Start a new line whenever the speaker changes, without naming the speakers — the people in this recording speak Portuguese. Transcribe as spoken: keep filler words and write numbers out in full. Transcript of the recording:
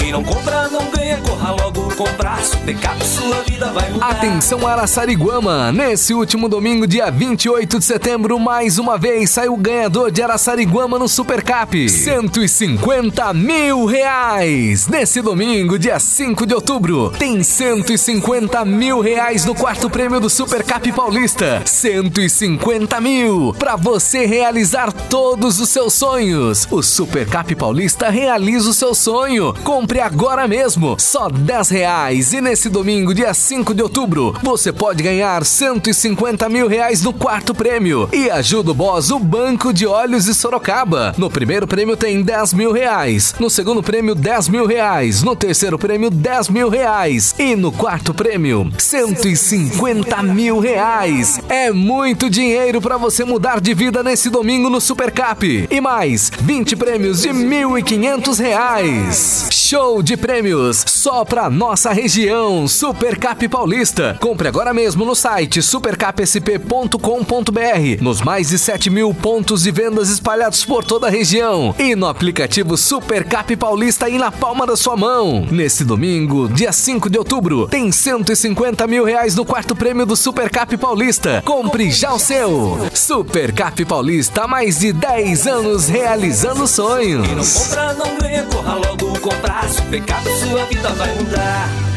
Quem não compra não ganha, corra logo comprar. Supercap, sua vida vai mudar.
Atenção Araçariguama, nesse último domingo, dia vinte e oito de setembro, mais uma vez saiu o ganhador de Araçariguama no Supercap. cento e cinquenta mil reais. Nesse domingo, dia cinco de outubro, tem cento e cinquenta mil reais no quarto prêmio do Supercap Paulista. cento e cinquenta mil para você realizar todos os seus sonhos. O Supercap Paulista realiza o seu sonho. Compre agora mesmo, só dez reais. E nesse domingo, dia cinco de outubro, você pode ganhar cento e cinquenta mil reais no quarto prêmio. E ajuda o Boss, o Banco de Olhos de Sorocaba. No primeiro prêmio tem dez mil reais. No segundo prêmio, dez mil reais. No terceiro prêmio, dez mil reais. E no quarto prêmio, cento e cinquenta mil reais. É muito dinheiro para você mudar de vida nesse domingo no Supercap. E mais, vinte prêmios de mil e quinhentos reais. Show de prêmios só pra nossa região. Supercap Paulista. Compre agora mesmo no site supercap s p ponto com ponto b r, nos mais de sete mil pontos de vendas espalhados por toda a região e no aplicativo Supercap Paulista aí na palma da sua mão. Nesse domingo, dia cinco de outubro, tem cento e cinquenta mil reais no quarto prêmio do Supercap Paulista. Compre já o seu. Supercap Paulista, há mais de dez anos realizando sonhos.
Quem não compra não ganha, corra logo comprar. Supercap, sua vida vai mudar.